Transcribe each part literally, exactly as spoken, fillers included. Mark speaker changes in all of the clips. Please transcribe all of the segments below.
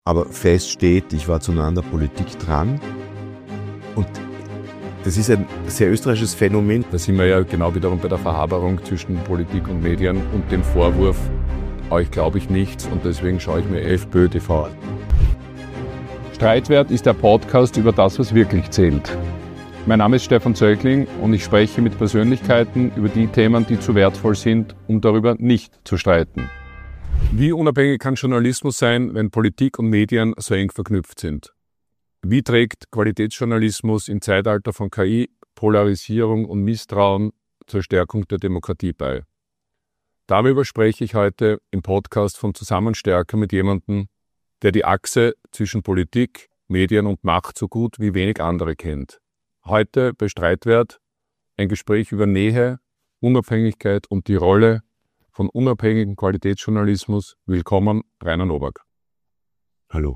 Speaker 1: Aber fest steht, ich war zu nah an der Politik dran. Und das ist ein sehr österreichisches Phänomen.
Speaker 2: Da sind wir ja genau wiederum bei der Verhaberung zwischen Politik und Medien und dem Vorwurf, euch glaube ich nichts und deswegen schaue ich mir FPÖ T V an. Streitwert ist der Podcast über das, was wirklich zählt. Mein Name ist Stefan Zöckling und ich spreche mit Persönlichkeiten über die Themen, die zu wertvoll sind, um darüber nicht zu streiten. Wie unabhängig kann Journalismus sein, wenn Politik und Medien so eng verknüpft sind? Wie trägt Qualitätsjournalismus im Zeitalter von K I, Polarisierung und Misstrauen zur Stärkung der Demokratie bei? Darüber spreche ich heute im Podcast von Zusammenstärker mit jemandem, der die Achse zwischen Politik, Medien und Macht so gut wie wenig andere kennt. Heute bei Streitwert ein Gespräch über Nähe, Unabhängigkeit und die Rolle von unabhängigem Qualitätsjournalismus. Willkommen, Rainer Nowak.
Speaker 1: Hallo.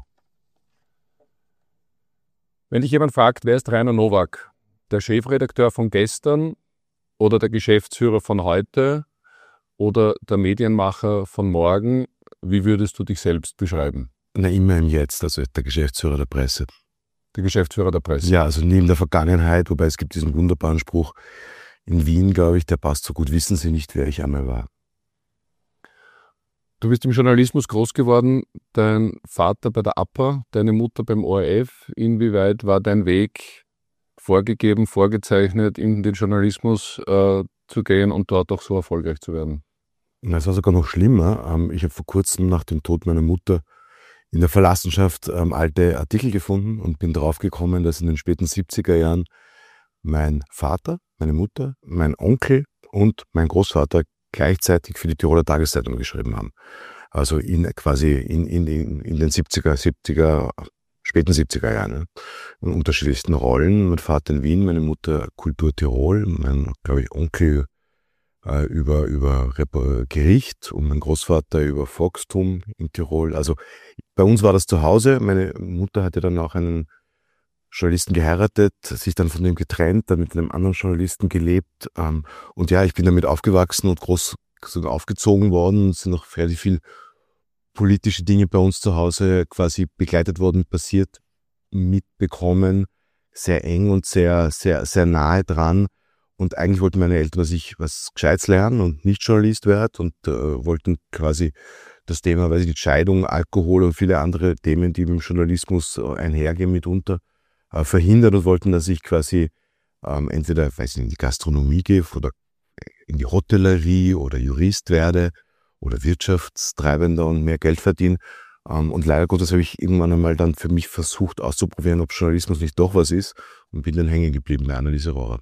Speaker 2: Wenn dich jemand fragt, wer ist Rainer Nowak? Der Chefredakteur von gestern oder der Geschäftsführer von heute oder der Medienmacher von morgen, wie würdest du dich selbst beschreiben?
Speaker 1: Na, immer im Jetzt, also der Geschäftsführer der Presse.
Speaker 2: Der Geschäftsführer der Presse?
Speaker 1: Ja, also nie in der Vergangenheit, wobei es gibt diesen wunderbaren Spruch in Wien, glaube ich, der passt so gut, wissen Sie nicht, wer ich einmal war.
Speaker 2: Du bist im Journalismus groß geworden, dein Vater bei der A P A, deine Mutter beim O R F. Inwieweit war dein Weg vorgegeben, vorgezeichnet, in den Journalismus äh, zu gehen und dort auch so erfolgreich zu werden?
Speaker 1: Es war sogar noch schlimmer. Ich habe vor kurzem nach dem Tod meiner Mutter in der Verlassenschaft ähm, alte Artikel gefunden und bin draufgekommen, dass in den späten siebziger Jahren mein Vater, meine Mutter, mein Onkel und mein Großvater gleichzeitig für die Tiroler Tageszeitung geschrieben haben. Also in quasi in, in, in, in den siebziger, siebziger, späten siebziger Jahren. Ne? In unterschiedlichsten Rollen. Mein Vater in Wien, meine Mutter Kultur Tirol, mein, glaube ich, Onkel äh, über, über Gericht und mein Großvater über Volkstum in Tirol. Also bei uns war das zu Hause. Meine Mutter hatte dann auch einen Journalisten geheiratet, sich dann von dem getrennt, dann mit einem anderen Journalisten gelebt. Ähm, und ja, ich bin damit aufgewachsen und groß sogar aufgezogen worden. Es sind noch relativ viel politische Dinge bei uns zu Hause quasi begleitet worden, passiert, mitbekommen, sehr eng und sehr, sehr, sehr nahe dran. Und eigentlich wollten meine Eltern, dass ich was Gescheites lernen und nicht Journalist werde und äh, wollten quasi das Thema, weiß ich nicht, Scheidung, Alkohol und viele andere Themen, die mit dem Journalismus einhergehen mitunter, äh, verhindert und wollten, dass ich quasi ähm, entweder, weiß ich nicht, in die Gastronomie gehe oder in die Hotellerie oder Jurist werde oder Wirtschaftstreibender und mehr Geld verdiene. Ähm, und leider Gottes habe ich irgendwann einmal dann für mich versucht auszuprobieren, ob Journalismus nicht doch was ist und bin dann hängen geblieben bei Anneliese Rohrer.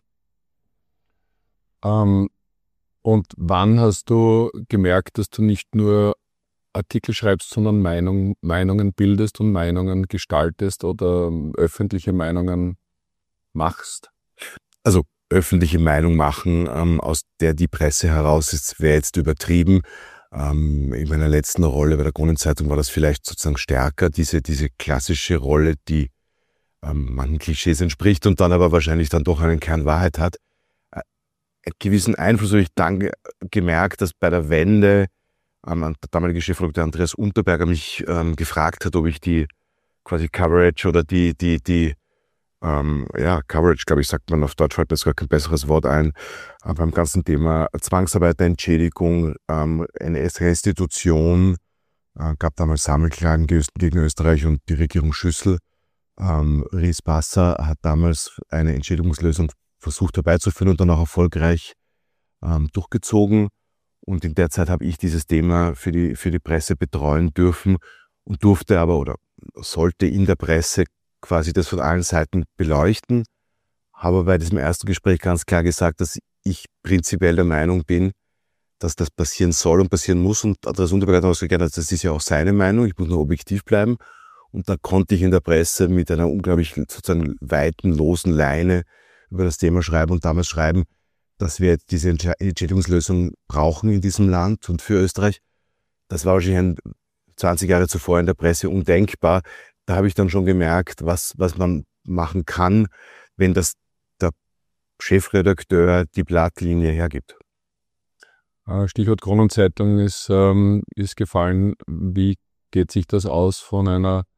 Speaker 2: Ähm, und wann hast du gemerkt, dass du nicht nur Artikel schreibst, sondern Meinung, Meinungen bildest und Meinungen gestaltest oder öffentliche Meinungen machst?
Speaker 1: Also öffentliche Meinung machen, ähm, aus der die Presse heraus ist, wäre jetzt übertrieben. Ähm, in meiner letzten Rolle bei der Kronenzeitung war das vielleicht sozusagen stärker, diese, diese klassische Rolle, die ähm, manchen Klischees entspricht und dann aber wahrscheinlich dann doch einen Kern Wahrheit hat. Äh, einen gewissen Einfluss habe ich dann ge- gemerkt, dass bei der Wende ähm, der damalige Chefredakteur Andreas Unterberger mich ähm, gefragt hat, ob ich die quasi Coverage oder die, die, die Ähm, ja, Coverage, glaube ich, sagt man auf Deutsch, fällt mir sogar kein besseres Wort ein, äh, beim ganzen Thema Zwangsarbeiterentschädigung, ähm, N S-Restitution, äh, gab damals Sammelklagen gegen Österreich und die Regierung Schüssel. Ähm, Ries Basser hat damals eine Entschädigungslösung versucht herbeizuführen und dann auch erfolgreich ähm, durchgezogen. Und in der Zeit habe ich dieses Thema für die, für die Presse betreuen dürfen und durfte aber oder sollte in der Presse quasi das von allen Seiten beleuchten, habe bei diesem ersten Gespräch ganz klar gesagt, dass ich prinzipiell der Meinung bin, dass das passieren soll und passieren muss und Andreas Unterberger hat ausgegeben, das ist ja auch seine Meinung, ich muss nur objektiv bleiben und da konnte ich in der Presse mit einer unglaublich sozusagen weiten, losen Leine über das Thema schreiben und damals schreiben, dass wir jetzt diese Entschädigungslösung brauchen in diesem Land und für Österreich. Das war wahrscheinlich zwanzig Jahre zuvor in der Presse undenkbar. Da habe ich dann schon gemerkt, was, was man machen kann, wenn das der Chefredakteur die Blattlinie hergibt.
Speaker 2: Stichwort Kronenzeitung ist, ähm, ist gefallen. Wie geht sich das aus von einer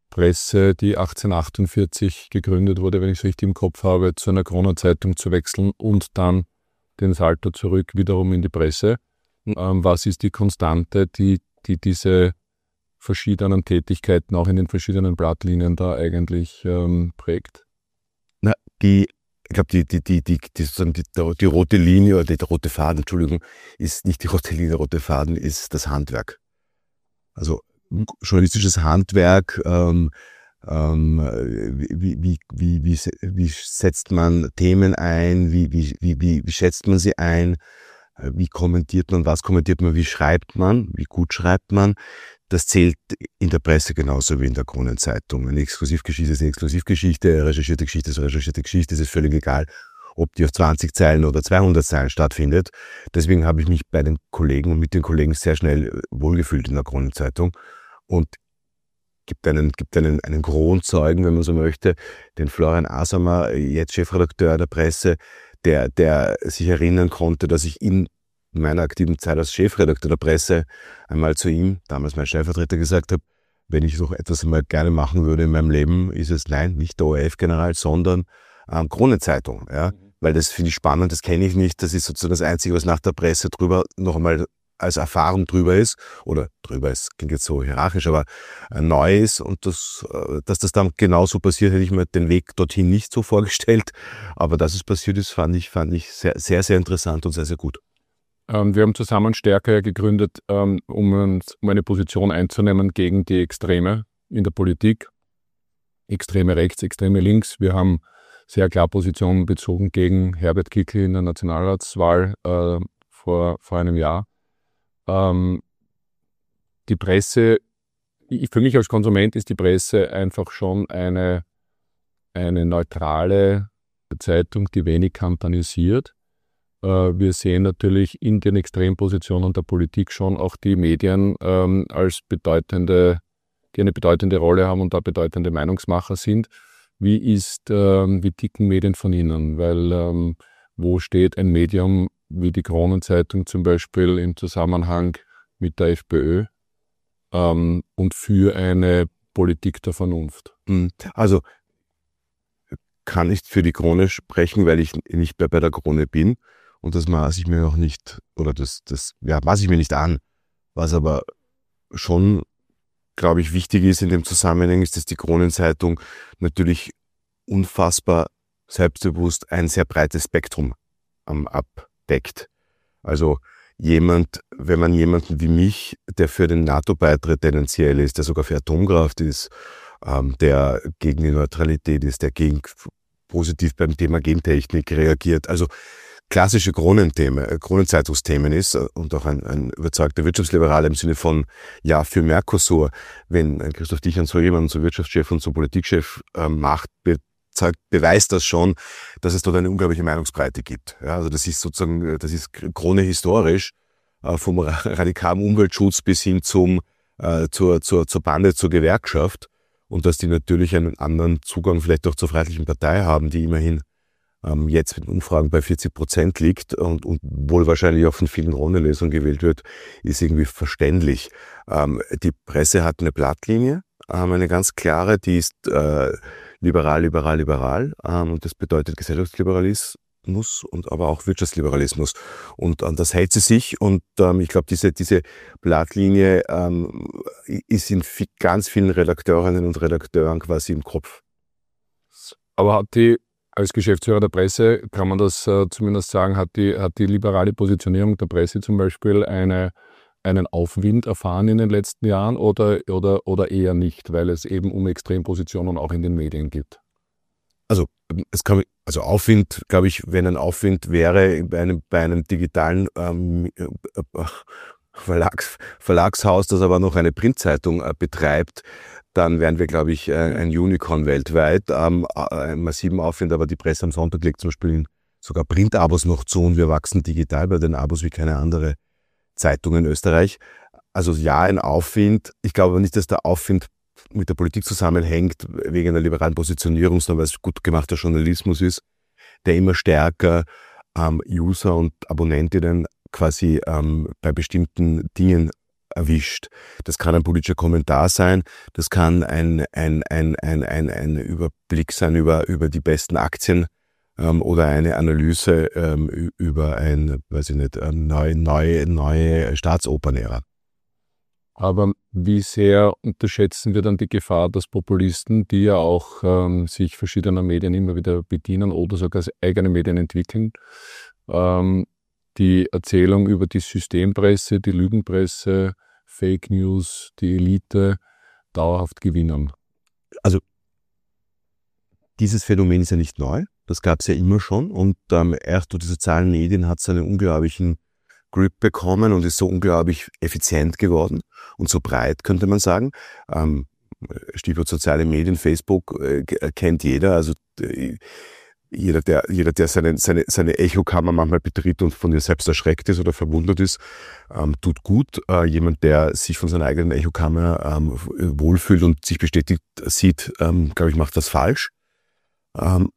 Speaker 2: Presse, die achtzehnhundertachtundvierzig gegründet wurde, wenn ich es richtig im Kopf habe, zu einer Kronenzeitung zu wechseln und dann den Salto zurück wiederum in die Presse. Ähm, was ist die Konstante, die, die diese verschiedenen Tätigkeiten auch in den verschiedenen Blattlinien da eigentlich ähm, prägt?
Speaker 1: Na, die, ich glaube, die, die, die, die, die, sozusagen die, die rote Linie oder der rote Faden, Entschuldigung, ist nicht die rote Linie, der rote Faden ist das Handwerk. Also journalistisches Handwerk, ähm, ähm, wie, wie, wie, wie, wie setzt man Themen ein, wie, wie, wie, wie schätzt man sie ein, wie kommentiert man, was kommentiert man, wie schreibt man, wie gut schreibt man. Das zählt in der Presse genauso wie in der Kronenzeitung. Eine Exklusivgeschichte ist eine Exklusivgeschichte, eine recherchierte Geschichte ist eine recherchierte Geschichte, es ist völlig egal, ob die auf zwanzig Zeilen oder zweihundert Zeilen stattfindet. Deswegen habe ich mich bei den Kollegen und mit den Kollegen sehr schnell wohlgefühlt in der Kronenzeitung und gibt einen, gibt einen, einen Kronzeugen, wenn man so möchte, den Florian Asamer, jetzt Chefredakteur der Presse, der, der sich erinnern konnte, dass ich in meiner aktiven Zeit als Chefredakteur der Presse einmal zu ihm, damals mein Stellvertreter, gesagt habe, wenn ich noch etwas mal gerne machen würde in meinem Leben, ist es, nein, nicht der O R F-General, sondern ähm, Kronenzeitung, ja. Weil das finde ich spannend, das kenne ich nicht, das ist sozusagen das Einzige, was nach der Presse drüber noch einmal als Erfahrung drüber ist, oder drüber ist, klingt jetzt so hierarchisch, aber äh, neu ist und das, äh, dass das dann genauso passiert, hätte ich mir den Weg dorthin nicht so vorgestellt, aber dass es passiert ist, fand ich, fand ich sehr, sehr, sehr interessant und sehr, sehr gut.
Speaker 2: Ähm, wir haben zusammen Stärker gegründet, ähm, um, um eine Position einzunehmen gegen die Extreme in der Politik, extreme rechts, extreme links. Wir haben sehr klar Positionen bezogen gegen Herbert Kickl in der Nationalratswahl äh, vor, vor einem Jahr. Ähm, die Presse, ich, für mich als Konsument ist die Presse einfach schon eine, eine neutrale Zeitung, die wenig kampanisiert. Äh, wir sehen natürlich in den Extrempositionen der Politik schon auch die Medien ähm, als bedeutende, die eine bedeutende Rolle haben und da bedeutende Meinungsmacher sind. Wie ist, ähm, wie ticken Medien von Ihnen? Weil ähm, wo steht ein Medium wie die Kronenzeitung zum Beispiel im Zusammenhang mit der FPÖ ähm, und für eine Politik der Vernunft?
Speaker 1: Also kann ich für die Krone sprechen, weil ich nicht mehr bei der Krone bin und das maße ich mir auch nicht, oder das, das ja, maße ich mir nicht an. Was aber schon, glaube ich, wichtig ist in dem Zusammenhang, ist, dass die Kronenzeitung natürlich unfassbar selbstbewusst ein sehr breites Spektrum ähm, abdeckt. Also jemand, wenn man jemanden wie mich, der für den NATO-Beitritt tendenziell ist, der sogar für Atomkraft ist, ähm, der gegen die Neutralität ist, der gegen positiv beim Thema Gentechnik reagiert, also klassische Kronenthemen, Kronenzeitungsthemen ist und auch ein, ein überzeugter Wirtschaftsliberaler im Sinne von ja für Mercosur, wenn Christoph Dichern so jemanden zum Wirtschaftschef und zum Politikchef äh, macht, be beweist das schon, dass es dort eine unglaubliche Meinungsbreite gibt. Ja, also das ist sozusagen, das ist Krone historisch, äh, vom radikalen Umweltschutz bis hin zum äh, zur, zur, zur Bande, zur Gewerkschaft und dass die natürlich einen anderen Zugang vielleicht auch zur Freiheitlichen Partei haben, die immerhin ähm, jetzt mit Umfragen bei vierzig Prozent liegt und, und wohl wahrscheinlich auch von vielen Kronelesern gewählt wird, ist irgendwie verständlich. Ähm, die Presse hat eine Blattlinie, ähm, eine ganz klare, die ist äh, liberal, liberal, liberal ähm, und das bedeutet Gesellschaftsliberalismus und aber auch Wirtschaftsliberalismus und an das hält sie sich und ähm, ich glaube, diese, diese Blattlinie ähm, ist in viel, ganz vielen Redakteurinnen und Redakteuren quasi im Kopf.
Speaker 2: Aber hat die, als Geschäftsführer der Presse, kann man das äh, zumindest sagen, hat die, hat die liberale Positionierung der Presse zum Beispiel eine, einen Aufwind erfahren in den letzten Jahren oder, oder, oder eher nicht, weil es eben um Extrempositionen auch in den Medien geht?
Speaker 1: Also, es kann, also Aufwind, glaube ich, wenn ein Aufwind wäre bei einem, bei einem digitalen ähm, Verlags, Verlagshaus, das aber noch eine Printzeitung äh, betreibt, dann wären wir, glaube ich, äh, ein Unicorn weltweit. Ähm, einen massiven Aufwind, aber die Presse am Sonntag legt zum Beispiel sogar Printabos noch zu und wir wachsen digital bei den Abos wie keine andere Zeitung in Österreich. Also ja, ein Aufwind. Ich glaube aber nicht, dass der Aufwind mit der Politik zusammenhängt, wegen einer liberalen Positionierung, sondern weil es gut gemachter Journalismus ist, der immer stärker ähm, User und Abonnentinnen quasi ähm, bei bestimmten Dingen erwischt. Das kann ein politischer Kommentar sein, das kann ein, ein, ein, ein, ein, ein Überblick sein über, über die besten Aktien ähm, oder eine Analyse ähm, über ein, weiß ich nicht, eine neue, neue, neue Staatsopernära.
Speaker 2: Aber wie sehr unterschätzen wir dann die Gefahr, dass Populisten, die ja auch ähm, sich verschiedener Medien immer wieder bedienen oder sogar eigene Medien entwickeln, ähm, die Erzählung über die Systempresse, die Lügenpresse, Fake News, die Elite dauerhaft gewinnen?
Speaker 1: Also dieses Phänomen ist ja nicht neu, das gab es ja immer schon und ähm, erst durch die sozialen Medien hat es einen unglaublichen Grip bekommen und ist so unglaublich effizient geworden und so breit, könnte man sagen. Ähm, Stichwort soziale Medien, Facebook äh, kennt jeder, also äh, Jeder, der, jeder, der seine, seine, seine Echokammer manchmal betritt und von ihr selbst erschreckt ist oder verwundert ist, ähm, tut gut. Äh, jemand, der sich von seiner eigenen Echokammer ähm, wohlfühlt und sich bestätigt sieht, ähm, glaube ich, macht das falsch. Ähm,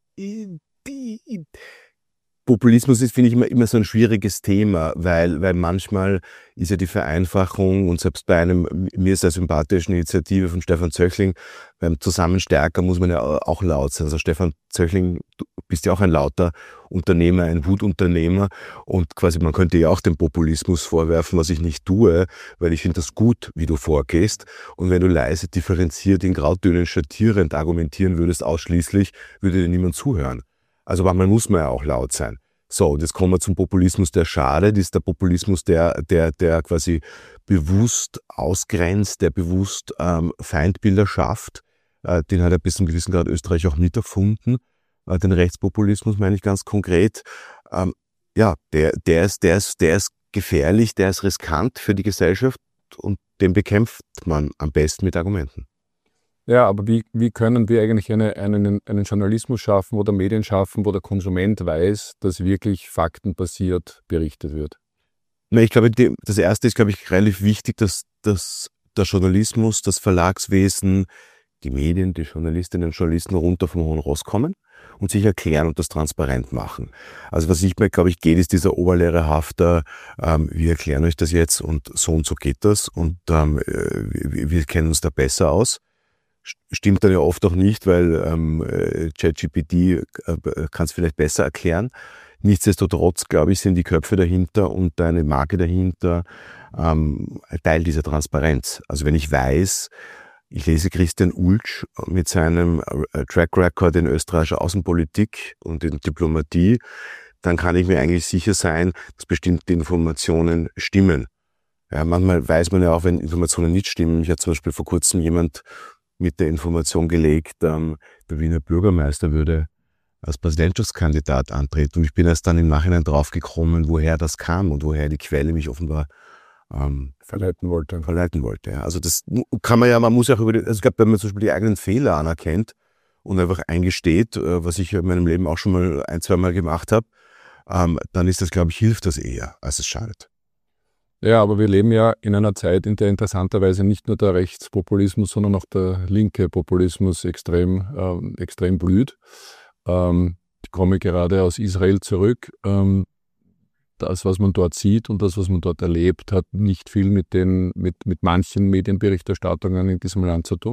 Speaker 1: die, Populismus ist, finde ich, immer, immer so ein schwieriges Thema, weil, weil manchmal ist ja die Vereinfachung und selbst bei einem mir sehr sympathischen Initiative von Stefan Zöchling, beim Zusammen stärker muss man ja auch laut sein. Also Stefan Zöchling, du bist ja auch ein lauter Unternehmer, ein Wutunternehmer und quasi man könnte ja auch den Populismus vorwerfen, was ich nicht tue, weil ich finde das gut, wie du vorgehst. Und wenn du leise, differenziert, in Grautönen schattierend argumentieren würdest ausschließlich, würde dir niemand zuhören. Also manchmal muss man ja auch laut sein. So, und jetzt kommen wir zum Populismus, der schadet, ist der Populismus, der, der, der quasi bewusst ausgrenzt, der bewusst ähm, Feindbilder schafft. Äh, den hat er bis zum gewissen Grad Österreich auch mit erfunden. Äh, den Rechtspopulismus meine ich ganz konkret. Ähm, ja, der, der, ist, der, ist, der ist gefährlich, der ist riskant für die Gesellschaft und den bekämpft man am besten mit Argumenten.
Speaker 2: Ja, aber wie, wie können wir eigentlich eine, einen, einen Journalismus schaffen oder Medien schaffen, wo der Konsument weiß, dass wirklich faktenbasiert berichtet wird?
Speaker 1: Na, ich glaube, die, das Erste ist, glaube ich, relativ wichtig, dass, dass der Journalismus, das Verlagswesen, die Medien, die Journalistinnen und Journalisten runter vom hohen Ross kommen und sich erklären und das transparent machen. Also was ich mir, glaube ich, geht, ist dieser oberlehrerhafter, ähm, wir erklären euch das jetzt und so und so geht das und ähm, wir, wir kennen uns da besser aus. Stimmt dann ja oft auch nicht, weil ähm, ChatGPT äh, kann es vielleicht besser erklären. Nichtsdestotrotz, glaube ich, sind die Köpfe dahinter und eine Marke dahinter ähm, Teil dieser Transparenz. Also wenn ich weiß, ich lese Christian Ultsch mit seinem Track Record in österreichischer Außenpolitik und in Diplomatie, dann kann ich mir eigentlich sicher sein, dass bestimmte Informationen stimmen. Ja, manchmal weiß man ja auch, wenn Informationen nicht stimmen. Ich hatte zum Beispiel vor kurzem jemand mit der Information gelegt, ähm, der Wiener Bürgermeister würde als Präsidentschaftskandidat antreten. Und ich bin erst dann im Nachhinein draufgekommen, woher das kam und woher die Quelle mich offenbar ähm,
Speaker 2: verleiten wollte.
Speaker 1: Verleiten wollte. Ja. Also das kann man ja, man muss ja auch über die, also ich glaube, wenn man zum Beispiel die eigenen Fehler anerkennt und einfach eingesteht, äh, was ich in meinem Leben auch schon mal ein, zwei Mal gemacht habe, ähm, dann ist das, glaube ich, hilft das eher, als es schadet.
Speaker 2: Ja, aber wir leben ja in einer Zeit, in der interessanterweise nicht nur der Rechtspopulismus, sondern auch der linke Populismus extrem, ähm, extrem blüht. Ähm, ich komme gerade aus Israel zurück. Ähm, das, was man dort sieht und das, was man dort erlebt, hat nicht viel mit, den, mit, mit manchen Medienberichterstattungen in diesem Land zu tun.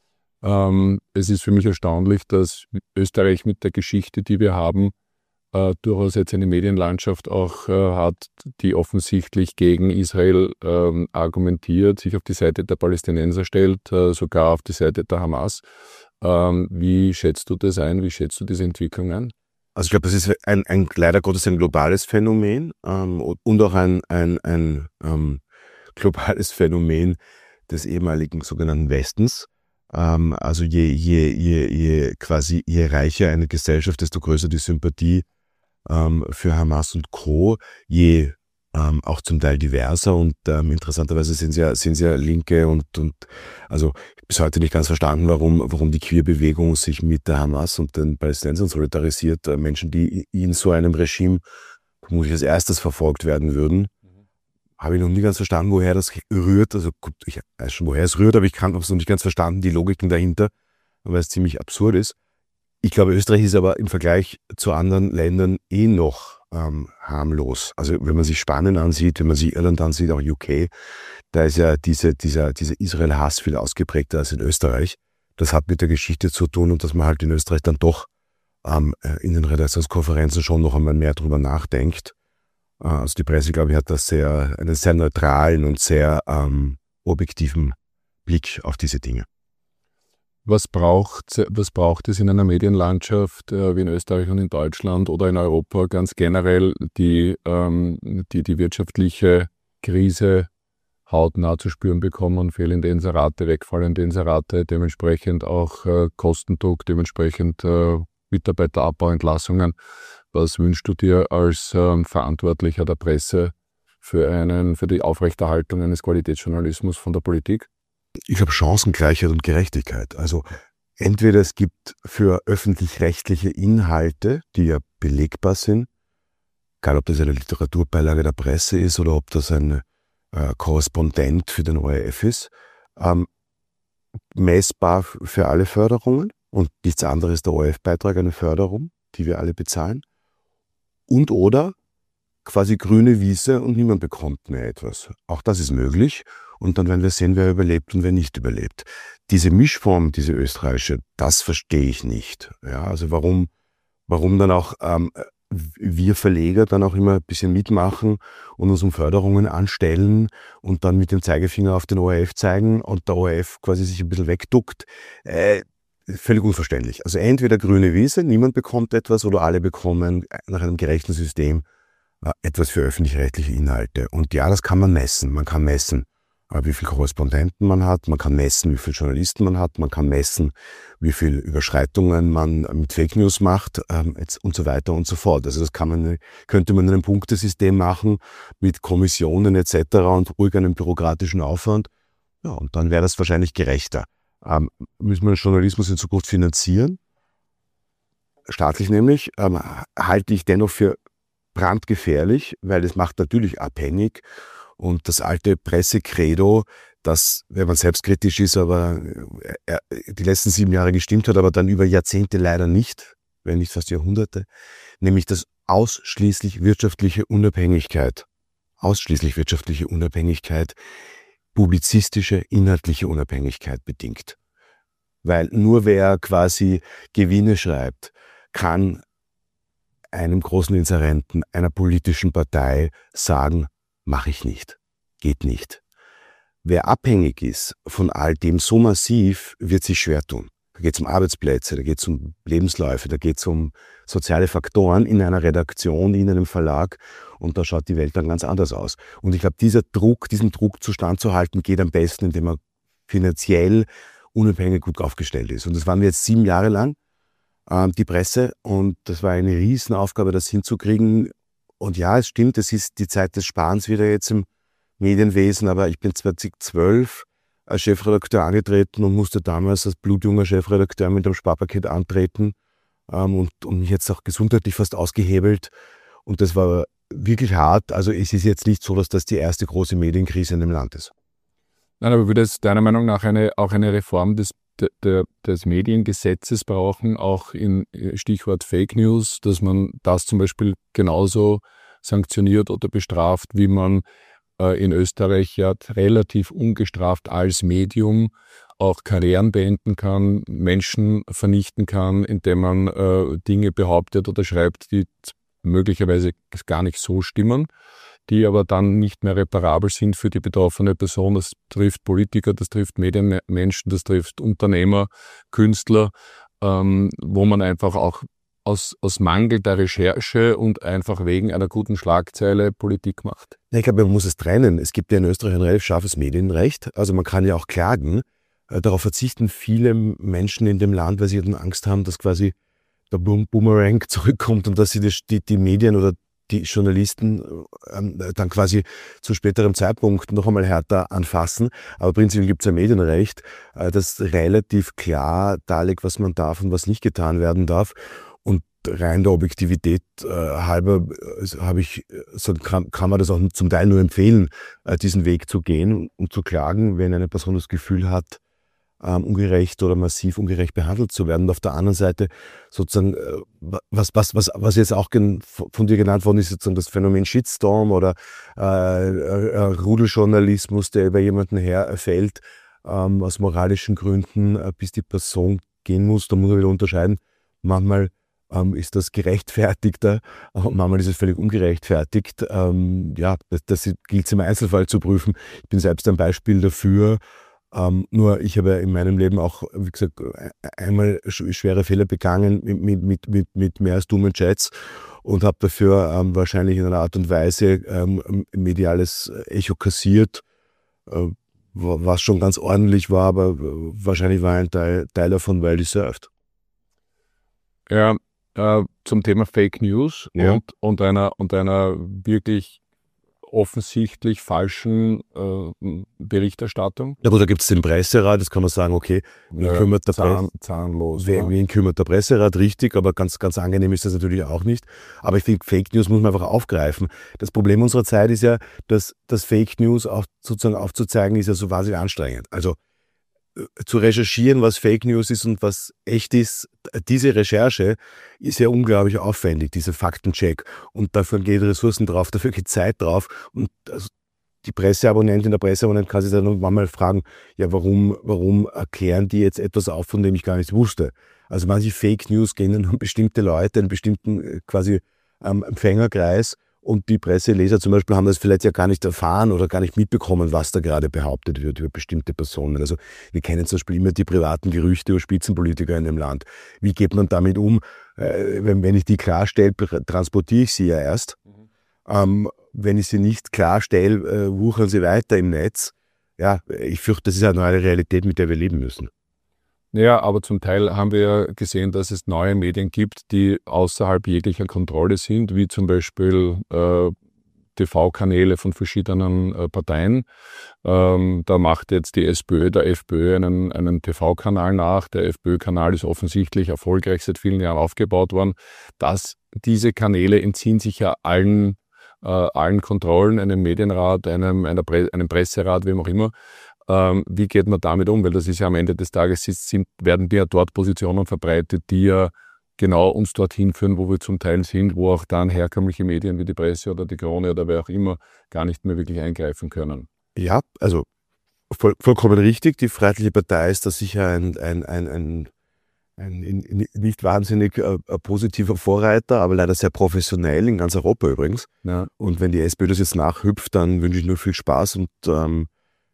Speaker 2: Ähm, es ist für mich erstaunlich, dass Österreich mit der Geschichte, die wir haben, Uh, durchaus jetzt eine Medienlandschaft auch uh, hat, die offensichtlich gegen Israel ähm, argumentiert, sich auf die Seite der Palästinenser stellt, äh, sogar auf die Seite der Hamas. Ähm, wie schätzt du das ein? Wie schätzt du diese Entwicklung ein?
Speaker 1: Also ich glaube, das ist ein, ein leider Gottes ein globales Phänomen ähm, und auch ein, ein, ein ähm, globales Phänomen des ehemaligen sogenannten Westens. Ähm, also je, je, je, je quasi je reicher eine Gesellschaft, desto größer die Sympathie für Hamas und Co., je ähm, auch zum Teil diverser und ähm, interessanterweise sind sie ja, sind sie ja Linke und, und also bis heute nicht ganz verstanden, warum, warum die Queer-Bewegung sich mit der Hamas und den Palästinensern solidarisiert. Äh, Menschen, die in so einem Regime vermutlich als erstes verfolgt werden würden, mhm. habe ich noch nie ganz verstanden, woher das rührt. Also gut, ich weiß schon, woher es rührt, aber ich habe es noch nicht ganz verstanden, die Logiken dahinter, weil es ziemlich absurd ist. Ich glaube, Österreich ist aber im Vergleich zu anderen Ländern eh noch ähm, harmlos. Also wenn man sich Spanien ansieht, wenn man sich Irland ansieht, auch U K, da ist ja diese, dieser, dieser Israel-Hass viel ausgeprägter als in Österreich. Das hat mit der Geschichte zu tun und dass man halt in Österreich dann doch ähm, in den Redaktionskonferenzen schon noch einmal mehr drüber nachdenkt. Äh, also die Presse, glaube ich, hat das sehr, einen sehr neutralen und sehr ähm, objektiven Blick auf diese Dinge.
Speaker 2: Was braucht, was braucht es in einer Medienlandschaft äh, wie in Österreich und in Deutschland oder in Europa ganz generell, die ähm, die, die wirtschaftliche Krise hautnah zu spüren bekommen, fehlende Inserate, wegfallende Inserate, dementsprechend auch äh, Kostendruck, dementsprechend äh, Mitarbeiterabbau, Entlassungen. Was wünschst du dir als ähm, Verantwortlicher der Presse für, einen, für die Aufrechterhaltung eines Qualitätsjournalismus von der Politik?
Speaker 1: Ich glaube Chancengleichheit und Gerechtigkeit. Also entweder es gibt für öffentlich-rechtliche Inhalte, die ja belegbar sind, egal ob das eine Literaturbeilage der Presse ist oder ob das ein äh, Korrespondent für den O R F ist, ähm, messbar für alle Förderungen und nichts anderes ist der O R F-Beitrag, eine Förderung, die wir alle bezahlen. Und oder quasi grüne Wiese und niemand bekommt mehr etwas. Auch das ist möglich. Und dann werden wir sehen, wer überlebt und wer nicht überlebt. Diese Mischform, diese österreichische, das verstehe ich nicht. Ja, also warum, warum dann auch ähm, wir Verleger dann auch immer ein bisschen mitmachen und uns um Förderungen anstellen und dann mit dem Zeigefinger auf den O R F zeigen und der O R F quasi sich ein bisschen wegduckt. Äh, völlig unverständlich. Also entweder grüne Wiese, niemand bekommt etwas, oder alle bekommen nach einem gerechten System äh, etwas für öffentlich-rechtliche Inhalte. Und ja, das kann man messen. Man kann messen, wie viele Korrespondenten man hat, man kann messen, wie viele Journalisten man hat, man kann messen, wie viele Überschreitungen man mit Fake News macht ähm, jetzt und so weiter und so fort. Also das kann man, könnte man in einem Punktesystem machen mit Kommissionen et cetera und ruhig einem bürokratischen Aufwand. Ja, und dann wäre das wahrscheinlich gerechter. Ähm, müssen wir den Journalismus in Zukunft finanzieren? Staatlich nämlich, ähm, halte ich dennoch für brandgefährlich, weil es macht natürlich abhängig. Und das alte Pressecredo, das, wenn man selbstkritisch ist, aber äh, die letzten sieben Jahre gestimmt hat, aber dann über Jahrzehnte leider nicht, wenn nicht fast Jahrhunderte, nämlich das ausschließlich wirtschaftliche Unabhängigkeit, ausschließlich wirtschaftliche Unabhängigkeit, publizistische, inhaltliche Unabhängigkeit bedingt. Weil nur wer quasi Gewinne schreibt, kann einem großen Inserenten, einer politischen Partei sagen, mache ich nicht, geht nicht. Wer abhängig ist von all dem so massiv, wird sich schwer tun. Da geht es um Arbeitsplätze, da geht es um Lebensläufe, da geht es um soziale Faktoren in einer Redaktion, in einem Verlag, und da schaut die Welt dann ganz anders aus. Und ich glaube, dieser Druck, diesen Druck zu standzuhalten, geht am besten, indem man finanziell unabhängig gut aufgestellt ist. Und das waren wir jetzt sieben Jahre lang, äh, die Presse, und das war eine Riesenaufgabe, das hinzukriegen. Und ja, es stimmt, es ist die Zeit des Sparens wieder jetzt im Medienwesen, aber ich bin zweitausendzwölf als Chefredakteur angetreten und musste damals als blutjunger Chefredakteur mit dem Sparpaket antreten ähm, und, und mich jetzt auch gesundheitlich fast ausgehebelt. Und das war wirklich hart. Also es ist jetzt nicht so, dass das die erste große Medienkrise in dem Land ist.
Speaker 2: Nein, aber würde es deiner Meinung nach eine, auch eine Reform des, de, des Mediengesetzes brauchen, auch in Stichwort Fake News, dass man das zum Beispiel genauso sanktioniert oder bestraft, wie man äh, in Österreich ja relativ ungestraft als Medium auch Karrieren beenden kann, Menschen vernichten kann, indem man äh, Dinge behauptet oder schreibt, die möglicherweise gar nicht so stimmen, die aber dann nicht mehr reparabel sind für die betroffene Person. Das trifft Politiker, das trifft Medienmenschen, das trifft Unternehmer, Künstler, ähm, wo man einfach auch aus, aus Mangel der Recherche und einfach wegen einer guten Schlagzeile Politik macht.
Speaker 1: Ich glaube, man muss es trennen. Es gibt ja in Österreich ein relativ scharfes Medienrecht. Also man kann ja auch klagen. Darauf verzichten viele Menschen in dem Land, weil sie dann Angst haben, dass quasi der Boomerang zurückkommt und dass sie die, die Medien oder die Journalisten ähm, dann quasi zu späterem Zeitpunkt noch einmal härter anfassen. Aber prinzipiell gibt es ein Medienrecht, äh, das relativ klar darlegt, was man darf und was nicht getan werden darf. Und rein der Objektivität äh, halber äh, habe ich, so kann, kann man das auch zum Teil nur empfehlen, äh, diesen Weg zu gehen und zu klagen, wenn eine Person das Gefühl hat, ähm, ungerecht oder massiv ungerecht behandelt zu werden. Und auf der anderen Seite sozusagen, äh, was, was, was, was jetzt auch gen, von dir genannt worden ist, sozusagen das Phänomen Shitstorm oder äh, äh, Rudeljournalismus, der über jemanden herfällt, ähm, aus moralischen Gründen, äh, bis die Person gehen muss. Da muss man wieder unterscheiden. Manchmal ähm, ist das gerechtfertigter, und manchmal ist es völlig ungerechtfertigt. Ähm, ja, das, das gilt es im Einzelfall zu prüfen. Ich bin selbst ein Beispiel dafür. Ähm, nur ich habe in meinem Leben auch, wie gesagt, einmal schwere Fehler begangen mit, mit, mit, mit mehr als dummen Chats und habe dafür ähm, wahrscheinlich in einer Art und Weise ähm, mediales Echo kassiert, äh, was schon ganz ordentlich war, aber wahrscheinlich war ein Teil, Teil davon well deserved.
Speaker 2: Ja, äh, zum Thema Fake News
Speaker 1: Ja.
Speaker 2: und, und, einer, und einer wirklich offensichtlich falschen äh, Berichterstattung.
Speaker 1: Ja, aber da gibt es den Presserat, das kann man sagen, okay, wen
Speaker 2: Ja,
Speaker 1: kümmert der
Speaker 2: Zahn,
Speaker 1: Presse,
Speaker 2: zahnlos.
Speaker 1: wen,
Speaker 2: Ne?
Speaker 1: wen kümmert der Presserat, richtig, aber ganz, ganz angenehm ist das natürlich auch nicht. Aber ich finde, Fake News muss man einfach aufgreifen. Das Problem unserer Zeit ist ja, dass das Fake News auch sozusagen aufzuzeigen, ist ja so wahnsinnig anstrengend. Also zu recherchieren, was Fake News ist und was echt ist, diese Recherche ist ja unglaublich aufwendig, dieser Faktencheck. Und dafür geht Ressourcen drauf, dafür geht Zeit drauf. Und also die Presseabonnentin, der Presseabonnent kann sich dann manchmal fragen, ja, warum, warum erklären die jetzt etwas auf, von dem ich gar nichts wusste? Also manche Fake News gehen an bestimmte Leute, einen bestimmten quasi ähm, Empfängerkreis. Und die Presseleser zum Beispiel haben das vielleicht ja gar nicht erfahren oder gar nicht mitbekommen, was da gerade behauptet wird über bestimmte Personen. Also wir kennen zum Beispiel immer die privaten Gerüchte über Spitzenpolitiker in dem Land. Wie geht man damit um? Äh, wenn, wenn ich die klarstelle, transportiere ich sie ja erst. Mhm. Ähm, wenn ich sie nicht klarstelle, äh, wuchern sie weiter im Netz. Ja, ich fürchte, das ist eine neue Realität, mit der wir leben müssen.
Speaker 2: Ja, aber zum Teil haben wir ja gesehen, dass es neue Medien gibt, die außerhalb jeglicher Kontrolle sind, wie zum Beispiel äh, T V-Kanäle von verschiedenen äh, Parteien. Ähm, da macht jetzt die SPÖ, der FPÖ einen, einen T V-Kanal nach. Der FPÖ-Kanal ist offensichtlich erfolgreich seit vielen Jahren aufgebaut worden. Dass diese Kanäle entziehen sich ja allen, äh, allen Kontrollen, einem Medienrat, einem, einer Pre- einem Presserat, wem auch immer. Ähm, wie geht man damit um? Weil das ist ja am Ende des Tages, sind, werden ja dort Positionen verbreitet, die ja genau uns dorthin führen, wo wir zum Teil sind, wo auch dann herkömmliche Medien wie die Presse oder die Krone oder wer auch immer gar nicht mehr wirklich eingreifen können.
Speaker 1: Ja, also voll, vollkommen richtig. Die Freiheitliche Partei ist da sicher ein, ein, ein, ein, ein nicht wahnsinnig äh, positiver Vorreiter, aber leider sehr professionell, in ganz Europa übrigens.
Speaker 2: Ja.
Speaker 1: Und wenn die SPÖ das jetzt nachhüpft, dann wünsche ich nur viel Spaß und ähm,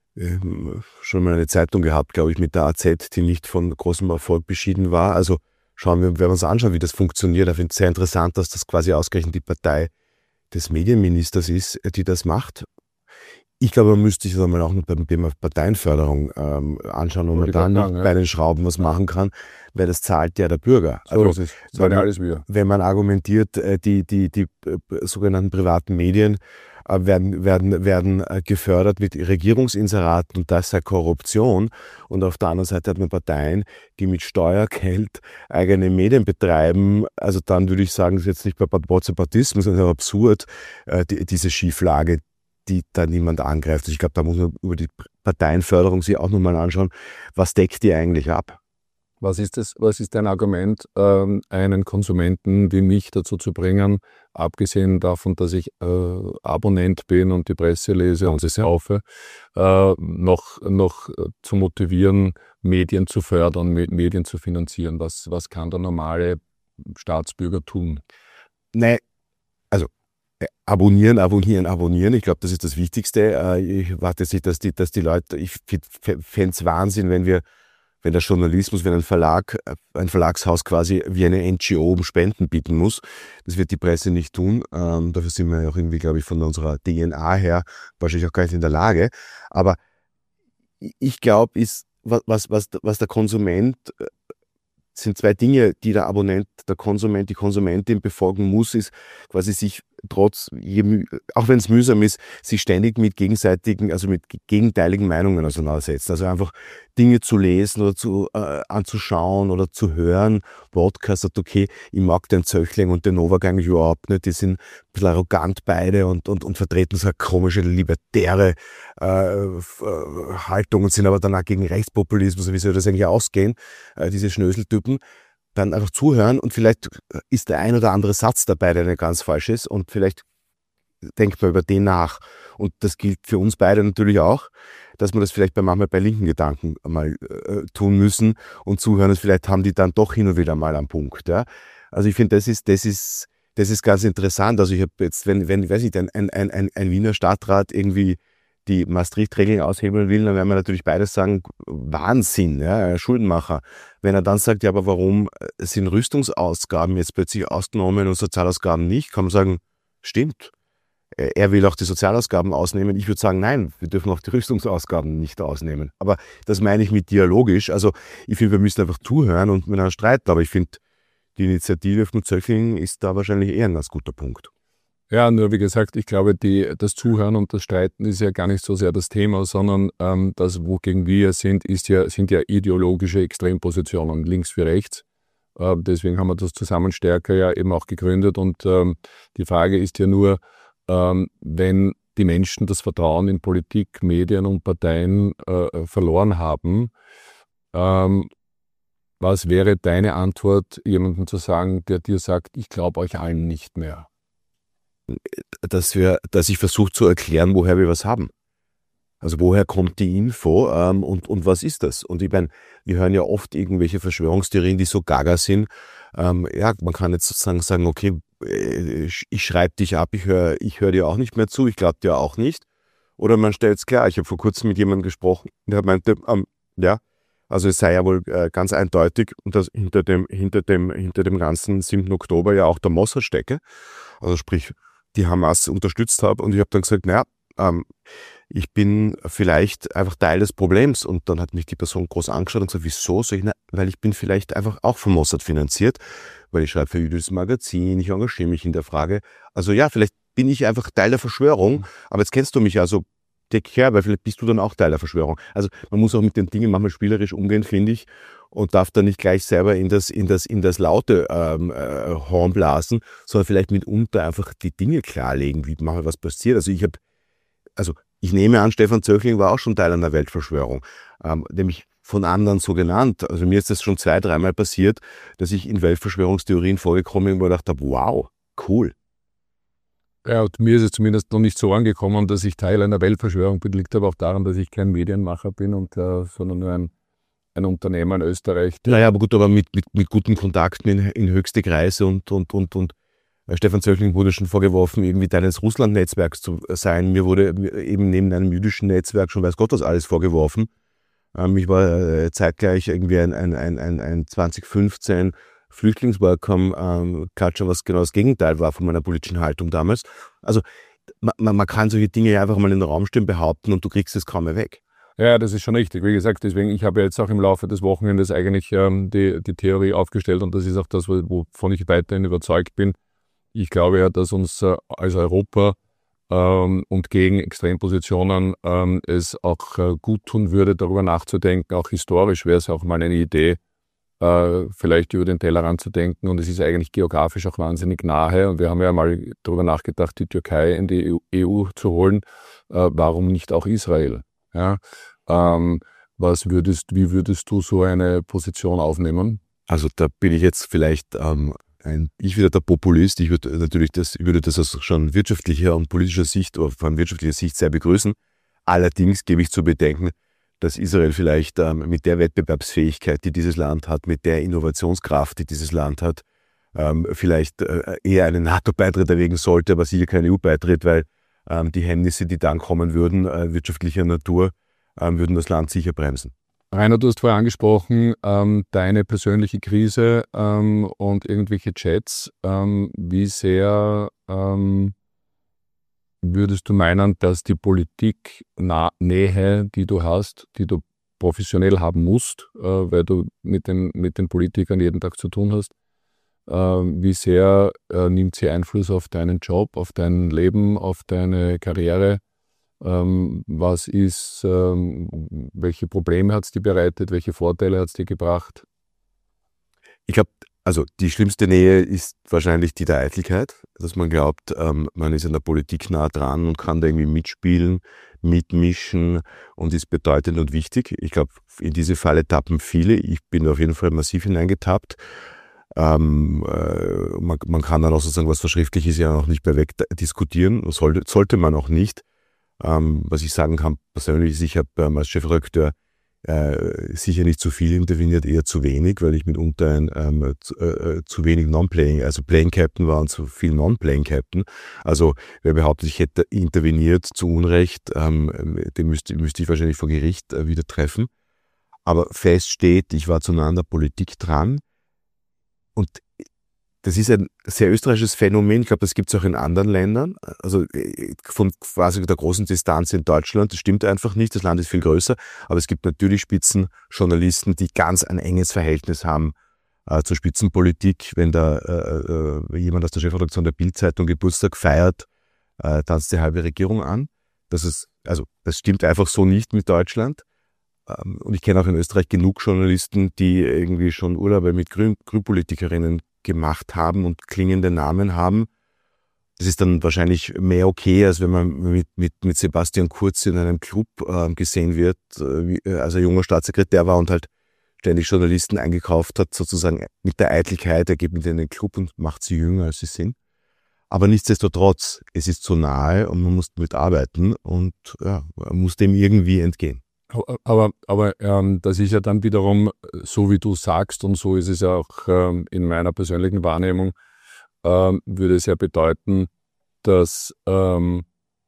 Speaker 1: schon mal eine Zeitung gehabt, glaube ich, mit der A Z, die nicht von großem Erfolg beschieden war. Also schauen wir, werden wir uns anschauen, wie das funktioniert. Ich finde es sehr interessant, dass das quasi ausgerechnet die Partei des Medienministers ist, die das macht. Ich glaube, man müsste sich das einmal auch noch beim Thema Parteienförderung ähm, anschauen, wo man dann noch ja. bei den Schrauben was machen kann, weil das zahlt ja der Bürger.
Speaker 2: So
Speaker 1: also,
Speaker 2: ist es. Wenn, alles wir.
Speaker 1: wenn man argumentiert, die, die, die, die sogenannten privaten Medien werden, werden, werden gefördert mit Regierungsinseraten und das sei Korruption. Und auf der anderen Seite hat man Parteien, die mit Steuergeld eigene Medien betreiben. Also dann würde ich sagen, das ist jetzt nicht bei Bozepatismus, sondern absurd, die, diese Schieflage, die da niemand angreift. Also ich glaube, da muss man über die Parteienförderung sich auch nochmal anschauen, was deckt die eigentlich ab?
Speaker 2: Was ist das, was ist dein Argument, ähm, einen Konsumenten wie mich dazu zu bringen, abgesehen davon, dass ich äh, Abonnent bin und die Presse lese und sie kaufe, äh, noch, noch zu motivieren, Medien zu fördern, Medien zu finanzieren? Was, was kann der normale Staatsbürger tun?
Speaker 1: Nein, also abonnieren, abonnieren, abonnieren. Ich glaube, das ist das Wichtigste. Ich warte jetzt nicht, dass die, dass die Leute, ich fände es Wahnsinn, wenn wir wenn der Journalismus, wenn ein Verlag, ein Verlagshaus quasi wie eine N G O um Spenden bitten muss. Das wird die Presse nicht tun. Ähm, dafür sind wir ja auch irgendwie, glaube ich, von unserer D N A her wahrscheinlich auch gar nicht in der Lage. Aber ich glaube, ist, was, was, was der Konsument, sind zwei Dinge, die der Abonnent, der Konsument, die Konsumentin befolgen muss, ist quasi sich trotz, je, auch wenn es mühsam ist, sich ständig mit gegenseitigen, also mit gegenteiligen Meinungen auseinandersetzen. Also einfach Dinge zu lesen oder zu, äh, anzuschauen oder zu hören. Podcast sagt, okay, ich mag den Zöchling und den Nowak eigentlich überhaupt nicht. Die sind ein bisschen arrogant beide und, und, und vertreten so eine komische, libertäre äh, Haltung und sind aber dann auch gegen Rechtspopulismus. Wie soll das eigentlich ausgehen, äh, diese Schnöseltypen? Dann einfach zuhören und vielleicht ist der ein oder andere Satz dabei, der nicht ganz falsch ist und vielleicht denkt man über den nach. Und das gilt für uns beide natürlich auch, dass wir das vielleicht bei manchmal bei linken Gedanken mal äh, tun müssen und zuhören und vielleicht haben die dann doch hin und wieder mal einen Punkt. Ja? Also ich finde, das ist, das ist, das ist ganz interessant. Also ich habe jetzt, wenn, wenn, weiß ich, ein, ein, ein, ein Wiener Stadtrat irgendwie die Maastricht-Regeln aushebeln will, dann werden wir natürlich beides sagen, Wahnsinn, ja, Schuldenmacher. Wenn er dann sagt, ja, aber warum sind Rüstungsausgaben jetzt plötzlich ausgenommen und Sozialausgaben nicht, kann man sagen, stimmt. Er will auch die Sozialausgaben ausnehmen. Ich würde sagen, nein, wir dürfen auch die Rüstungsausgaben nicht ausnehmen. Aber das meine ich mit dialogisch. Also ich finde, wir müssen einfach zuhören und miteinander streiten. Aber ich finde, die Initiative von Zöchling ist da wahrscheinlich eher ein ganz guter Punkt.
Speaker 2: Ja, nur wie gesagt, ich glaube, die, das Zuhören und das Streiten ist ja gar nicht so sehr das Thema, sondern ähm, das, wogegen wir sind, ist ja, sind ja ideologische Extrempositionen, links wie rechts. Äh, deswegen haben wir das Zusammenstärker ja eben auch gegründet. Und ähm, die Frage ist ja nur, ähm, wenn die Menschen das Vertrauen in Politik, Medien und Parteien äh, verloren haben, ähm, was wäre deine Antwort, jemandem zu sagen, der dir sagt, ich glaube euch allen nicht mehr?
Speaker 1: Dass, wir, dass ich versuche zu erklären, woher wir was haben. Also woher kommt die Info ähm, und, und was ist das? Und ich meine, wir hören ja oft irgendwelche Verschwörungstheorien, die so gaga sind. Ähm, ja, man kann jetzt sozusagen sagen, okay, ich, ich schreibe dich ab, ich höre ich hör dir auch nicht mehr zu, ich glaube dir auch nicht. Oder man stellt es klar, ich habe vor kurzem mit jemandem gesprochen, der meinte, ähm, ja, also es sei ja wohl äh, ganz eindeutig, dass hinter dem, hinter dem, hinter dem ganzen siebten Oktober ja auch der Mossad stecke. Also sprich, die Hamas unterstützt habe und ich habe dann gesagt, naja, ähm, ich bin vielleicht einfach Teil des Problems und dann hat mich die Person groß angeschaut und gesagt, wieso? Soll ich, na, weil ich bin vielleicht einfach auch vom Mossad finanziert, weil ich schreibe für jüdisches Magazin, ich engagiere mich in der Frage. Also ja, vielleicht bin ich einfach Teil der Verschwörung, aber jetzt kennst du mich also, deck her, weil vielleicht bist du dann auch Teil der Verschwörung. Also man muss auch mit den Dingen manchmal spielerisch umgehen, finde ich, und darf dann nicht gleich selber in das, in das, in das laute ähm, äh, Horn blasen, sondern vielleicht mitunter einfach die Dinge klarlegen, wie manchmal was passiert. Also ich habe, also ich nehme an, Stefan Zöchling war auch schon Teil einer Weltverschwörung, ähm, nämlich von anderen so genannt. Also mir ist das schon zwei, dreimal passiert, dass ich in Weltverschwörungstheorien vorgekommen bin, wo ich gedacht habe, wow, cool.
Speaker 2: Ja, und mir ist es zumindest noch nicht so angekommen, dass ich Teil einer Weltverschwörung bin. Liegt aber auch daran, dass ich kein Medienmacher bin, und, äh, sondern nur ein, ein Unternehmer in Österreich.
Speaker 1: Naja, aber gut, aber mit, mit, mit guten Kontakten in, in höchste Kreise und, und, und, und Stefan Zöchling wurde schon vorgeworfen, irgendwie Teil des Russland-Netzwerks zu sein. Mir wurde eben neben einem jüdischen Netzwerk schon weiß Gott was alles vorgeworfen. Ähm, ich war äh, zeitgleich irgendwie ein, ein, ein, ein, ein zwanzig fünfzehn Flüchtlingswelcome-Culture, ähm, was genau das Gegenteil war von meiner politischen Haltung damals. Also man, man kann solche Dinge ja einfach mal in den Raum stehen, behaupten und du kriegst es kaum mehr weg.
Speaker 2: Ja, das ist schon richtig. Wie gesagt, deswegen, ich habe jetzt auch im Laufe des Wochenendes eigentlich ähm, die, die Theorie aufgestellt, und das ist auch das, wovon ich weiterhin überzeugt bin. Ich glaube ja, dass uns äh, als Europa ähm, und gegen Extrempositionen ähm, es auch äh, gut tun würde, darüber nachzudenken. Auch historisch wäre es auch mal eine Idee, äh, vielleicht über den Tellerrand zu denken. Und es ist eigentlich geografisch auch wahnsinnig nahe. Und wir haben ja mal darüber nachgedacht, die Türkei in die E U zu holen. Äh, warum nicht auch Israel? Ja? Ähm, was würdest, wie würdest du so eine Position aufnehmen?
Speaker 1: Also da bin ich jetzt vielleicht ähm, ein, ich wieder der Populist. Ich würde natürlich das, ich würde das aus schon wirtschaftlicher und politischer Sicht oder von wirtschaftlicher Sicht sehr begrüßen. Allerdings gebe ich zu bedenken, dass Israel vielleicht ähm, mit der Wettbewerbsfähigkeit, die dieses Land hat, mit der Innovationskraft, die dieses Land hat, ähm, vielleicht äh, eher einen NATO-Beitritt erwägen sollte, aber sicher keinen E U-Beitritt, weil ähm, die Hemmnisse, die dann kommen würden, äh, wirtschaftlicher Natur, ähm, würden das Land sicher bremsen.
Speaker 2: Rainer, du hast vorher angesprochen, ähm, deine persönliche Krise ähm, und irgendwelche Chats. Ähm, wie sehr ähm, würdest du meinen, dass die Politiknähe, die du hast, die du professionell haben musst, äh, weil du mit den, mit den Politikern jeden Tag zu tun hast, Wie sehr äh, nimmt sie Einfluss auf deinen Job, auf dein Leben, auf deine Karriere? Ähm, was ist, ähm, welche Probleme hat es dir bereitet, welche Vorteile hat es dir gebracht?
Speaker 1: Ich glaube, also die schlimmste Nähe ist wahrscheinlich die der Eitelkeit, dass man glaubt, ähm, man ist in der Politik nah dran und kann da irgendwie mitspielen, mitmischen und ist bedeutend und wichtig. Ich glaube, in diese Falle tappen viele. Ich bin auf jeden Fall massiv hineingetappt. Ähm, äh, man, man kann dann auch sozusagen, was verschriftlich ist, ja noch nicht mehr wegdiskutieren. Sollte, sollte man auch nicht. Ähm, was ich sagen kann persönlich ist, ich habe ähm, als Chefredakteur äh, sicher nicht zu viel interveniert, eher zu wenig, weil ich mitunter ein ähm, zu, äh, zu wenig Non-Playing, also Playing Captain war und zu viel Non-Playing Captain. Also wer behauptet, ich hätte interveniert zu Unrecht, ähm, den müsste, müsste ich wahrscheinlich vor Gericht äh, wieder treffen. Aber fest steht, ich war zu nah an der Politik dran. Und das ist ein sehr österreichisches Phänomen. Ich glaube, das gibt es auch in anderen Ländern. Also von quasi der großen Distanz in Deutschland. Das stimmt einfach nicht. Das Land ist viel größer. Aber es gibt natürlich Spitzenjournalisten, die ganz ein enges Verhältnis haben äh, zur Spitzenpolitik. Wenn da äh, äh, jemand aus der Chefredaktion der Bild-Zeitung Geburtstag feiert, äh, tanzt die halbe Regierung an. Das ist, also das stimmt einfach so nicht mit Deutschland. Und ich kenne auch in Österreich genug Journalisten, die irgendwie schon Urlaube mit Grün, Grünpolitikerinnen gemacht haben und klingende Namen haben. Das ist dann wahrscheinlich mehr okay, als wenn man mit, mit, mit Sebastian Kurz in einem Club äh, gesehen wird, äh, als er junger Staatssekretär war und halt ständig Journalisten eingekauft hat, sozusagen mit der Eitelkeit, er geht mit in den Club und macht sie jünger, als sie sind. Aber nichtsdestotrotz, es ist zu nahe und man muss damit arbeiten und ja, man muss dem irgendwie entgehen.
Speaker 2: Aber, aber ähm, das ist ja dann wiederum, so wie du sagst, und so ist es ja auch ähm, in meiner persönlichen Wahrnehmung, ähm, würde es ja bedeuten, dass ähm,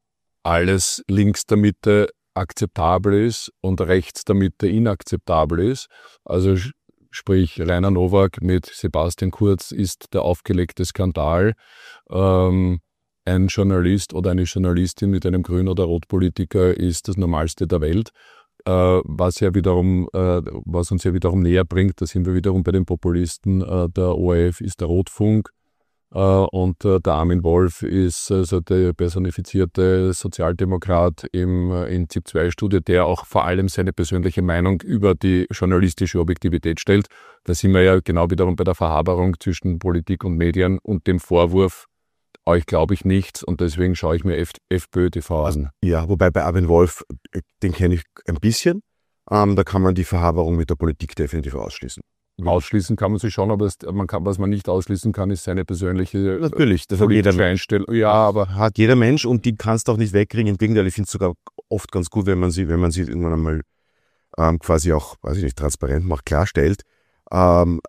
Speaker 2: alles links der Mitte akzeptabel ist und rechts der Mitte inakzeptabel ist. Also sprich, Rainer Nowak mit Sebastian Kurz ist der aufgelegte Skandal. Ähm, ein Journalist oder eine Journalistin mit einem Grün- oder Rotpolitiker ist das Normalste der Welt. Uh, was ja wiederum, uh, was uns ja wiederum näher bringt, da sind wir wiederum bei den Populisten. Uh, der O R F ist der Rotfunk uh, und uh, der Armin Wolf ist also der personifizierte Sozialdemokrat im, uh, in ZIP zwei Studie, der auch vor allem seine persönliche Meinung über die journalistische Objektivität stellt. Da sind wir ja genau wiederum bei der Verhaberung zwischen Politik und Medien und dem Vorwurf, euch glaube ich nichts und deswegen schaue ich mir F- FPÖ T V an.
Speaker 1: Ja, wobei bei Armin Wolf, den kenne ich ein bisschen, ähm, da kann man die Verhaberung mit der Politik definitiv ausschließen.
Speaker 2: Ausschließen kann man sich schon, aber es, man kann, was man nicht ausschließen kann, ist seine persönliche
Speaker 1: Natürlich, das hat jeder
Speaker 2: Einstellung. Ja, aber
Speaker 1: hat jeder Mensch und die kannst du auch nicht wegkriegen. Im Gegenteil, ich finde es sogar oft ganz gut, wenn man sie, wenn man sie irgendwann einmal ähm, quasi auch, weiß ich nicht, transparent macht, klarstellt. Ähm,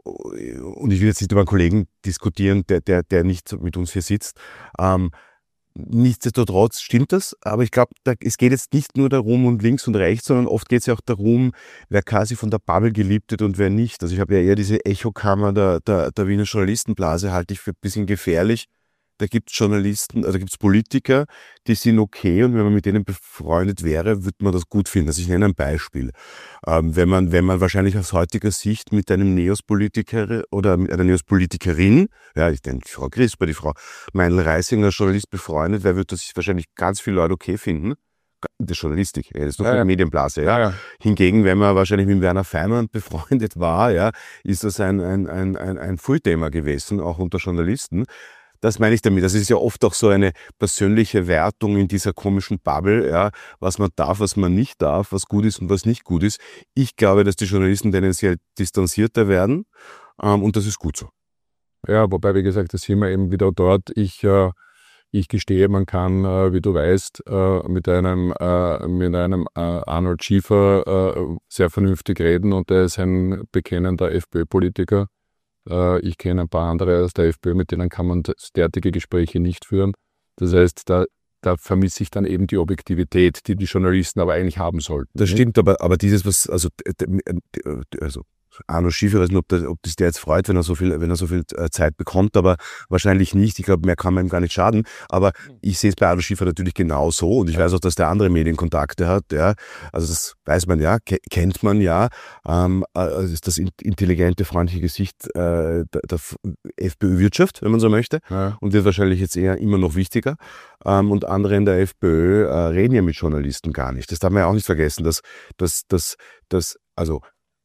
Speaker 1: und ich will jetzt nicht über einen Kollegen diskutieren, der, der, der nicht mit uns hier sitzt. Ähm, nichtsdestotrotz stimmt das, aber ich glaube, da, es geht jetzt nicht nur darum um links und rechts, sondern oft geht es ja auch darum, wer quasi von der Bubble geliebt wird und wer nicht. Also ich habe ja eher diese Echokammer der, der, der Wiener Journalistenblase, halte ich für ein bisschen gefährlich. Da gibt es Journalisten, also da gibt es Politiker, die sind okay und wenn man mit denen befreundet wäre, würde man das gut finden. Also ich nenne ein Beispiel. Ähm, wenn man, wenn man wahrscheinlich aus heutiger Sicht mit einem Neos-Politiker oder mit einer Neos-Politikerin, ja, ich denke, die Frau Crisper, die Frau Meinl Reisinger, Journalist befreundet wäre, würde das wahrscheinlich ganz viele Leute okay finden. Das ist Journalistik, ja, das ist doch
Speaker 2: ja,
Speaker 1: eine
Speaker 2: ja.
Speaker 1: Medienblase. Ja.
Speaker 2: Ja, ja.
Speaker 1: Hingegen, wenn man wahrscheinlich mit Werner Feimann befreundet war, ja, ist das ein, ein, ein, ein, ein Full-Thema gewesen, auch unter Journalisten. Das meine ich damit. Das ist ja oft auch so eine persönliche Wertung in dieser komischen Bubble, ja, was man darf, was man nicht darf, was gut ist und was nicht gut ist. Ich glaube, dass die Journalisten tendenziell distanzierter werden ähm, und das ist gut so.
Speaker 2: Ja, wobei, wie gesagt, das sind wir eben wieder dort. Ich, äh, ich gestehe, man kann, äh, wie du weißt, äh, mit einem, äh, mit einem äh, Arnold Schiefer äh, sehr vernünftig reden und er ist ein bekennender FPÖ-Politiker. Ich kenne ein paar andere aus der FPÖ, mit denen kann man derartige Gespräche nicht führen. Das heißt, da, da vermisse ich dann eben die Objektivität, die die Journalisten aber eigentlich haben sollten.
Speaker 1: Das
Speaker 2: nicht?
Speaker 1: stimmt, aber, aber dieses, was, also, also Arno Schiefer, weiß nicht, ob das, ob das der jetzt freut, wenn er so viel, wenn er so viel Zeit bekommt, aber wahrscheinlich nicht. Ich glaube, mehr kann man ihm gar nicht schaden. Aber ich sehe es bei Arno Schiefer natürlich genau so und ich weiß auch, dass der andere Medienkontakte hat. Ja, also das weiß man ja, kennt man ja. Ähm, also das intelligente, freundliche Gesicht äh, der, der FPÖ-Wirtschaft, wenn man so möchte, ja. Und wird wahrscheinlich jetzt eher immer noch wichtiger. Ähm, und andere in der FPÖ äh, reden ja mit Journalisten gar nicht. Das darf man ja auch nicht vergessen, dass, dass, dass, dass also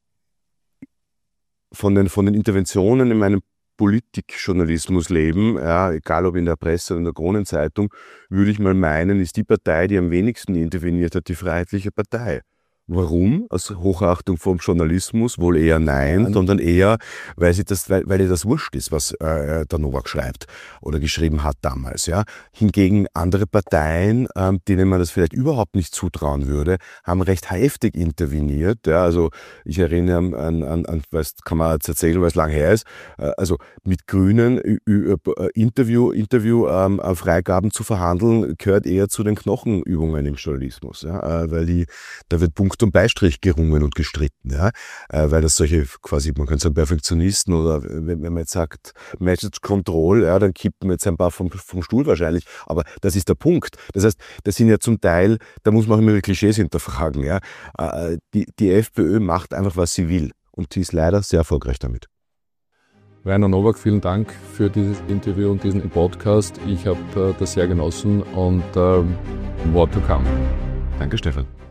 Speaker 1: Von den, von den Interventionen in meinem Politikjournalismusleben, ja, egal ob in der Presse oder in der Kronenzeitung, würde ich mal meinen, ist die Partei, die am wenigsten interveniert hat, die Freiheitliche Partei. Warum? Aus Hochachtung vom Journalismus? Wohl eher nein, sondern eher, weil sie das, weil, weil ihr das wurscht ist, was äh, der Nowak schreibt oder geschrieben hat damals. Ja. Hingegen andere Parteien, ähm, denen man das vielleicht überhaupt nicht zutrauen würde, haben recht heftig interveniert. Ja. Also ich erinnere an, an, an weiß, kann man jetzt erzählen, weil es lang her ist, äh, also mit Grünen äh, Interview, Interview ähm, Freigaben zu verhandeln, gehört eher zu den Knochenübungen im Journalismus, ja, äh, weil die, da wird Punkt und Beistrich gerungen und gestritten, ja, äh, weil das solche quasi, man könnte sagen Perfektionisten oder wenn, wenn man jetzt sagt Message Control, ja, dann kippt man jetzt ein paar vom, vom Stuhl wahrscheinlich, aber das ist der Punkt. Das heißt, das sind ja zum Teil, da muss man auch immer die Klischees hinterfragen, ja, äh, die, die FPÖ macht einfach, was sie will und sie ist leider sehr erfolgreich damit.
Speaker 2: Rainer Nowak, vielen Dank für dieses Interview und diesen Podcast. Ich habe äh, das sehr genossen und äh, more to come.
Speaker 1: Danke, Stefan.